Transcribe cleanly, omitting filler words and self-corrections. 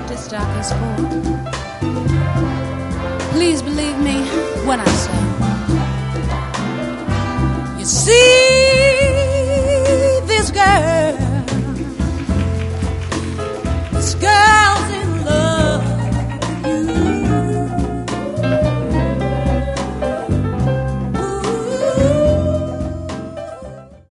this dock is for. Please believe me when I say, you see